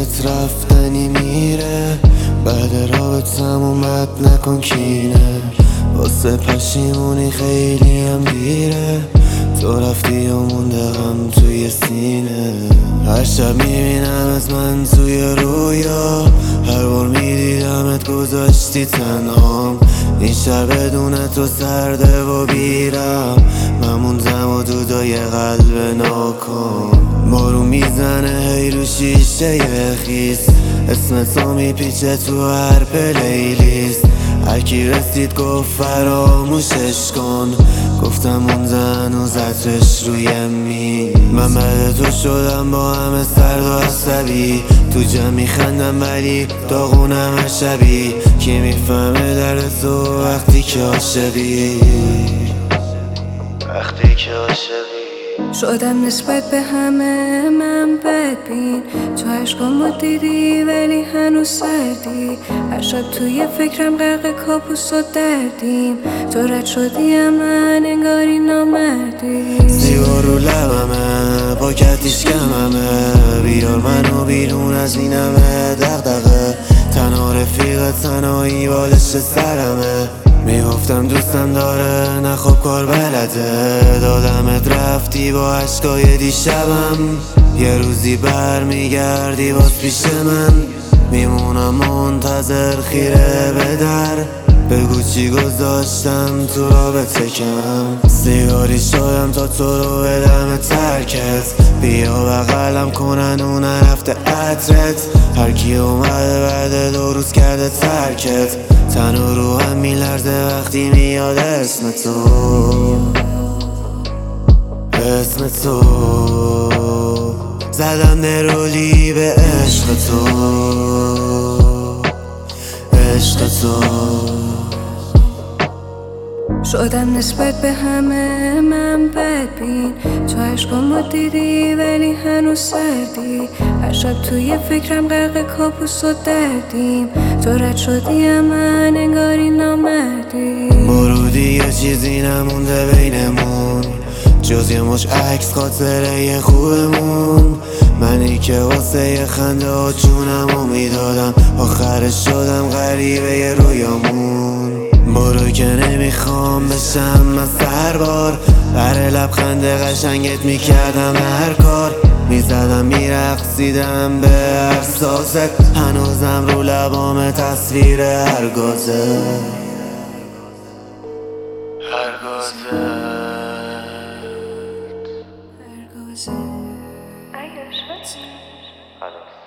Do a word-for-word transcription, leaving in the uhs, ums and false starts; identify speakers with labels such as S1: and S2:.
S1: دلت رفتنی میره، بعد رابطم اومد نکن کینه، واسه پشیمونی خیلی هم دیره، تو رفتی و مونده غم توی سینه. هر شب میبینم از من توی رویا، هر بار میدیدمت گذاشتی تنهام. این شهر بدون تو سرده و بیرم، من موندم و دودای قلب ناکام. بارون میزنه هی رو شیشه خیس، اسم تو میپیچه تو هر پلیلیست. هرکی رسید گفت فراموشش کن، گفتم اون زن و زدش روی می. من بعد تو شدم با همه سرد و عصبی، تو جمع میخندم ولی داغونم هر شبی. کی میفهمه درد تو وقتی که عاشقی، وقتی که عاشقی.
S2: شدم نسبت به همه من بدبین، تو عشقامو دیدی ولی هنوز سردی. هر شب توی فکرم غرق کابوس و دردیم، تو رد شدی من انگاری نامردی.
S1: سیگار رو لبمه پاکتیش کممه، بیار منو بیرون از این همه دغدغه. تنها رفیق تنهایی بالش سرمه، میگفتم دوستم داره نه خب کار بلده. دادمت رفتی با عشقای دیشبم، یه روزی بر میگردی باز پیش من. میمونم منتظر خیره به در، بگو چی گذاشتم تو رابطه کم. سیگاری شدم تا تو رو بدم ترکت، بیا بغلم کنن اون نرفته عطرت. هر کی اومده بعد دو روز کرده ترکت، تن و رو هم میلرزه وقتی میاد اسم تو، اسم تو. زدم نرولی به عشق تو، عشق تو.
S2: شدم نسبت به همه من بدبین، تو عشقامو دیدی ولی هنوز سردی. هر شب توی فکرم غرق کابوس و دردیم، تو رد شدی من انگاری نامردی.
S1: برو دیگه چیزی نمونده بینمون، جز یه مش عکس خاطره خوبمون. منی که واسه یه خنده و جونمو میدادم، آخرش شدم غریبه ی رویامون. برو که نمیخوام بشم من سربار، بر لبخند قشنگت میکردم هر کار. میزدم میرقصیدم به احساست، هنوزم رو لبام تصویر هر گازه، هر گازه.
S2: I guess that's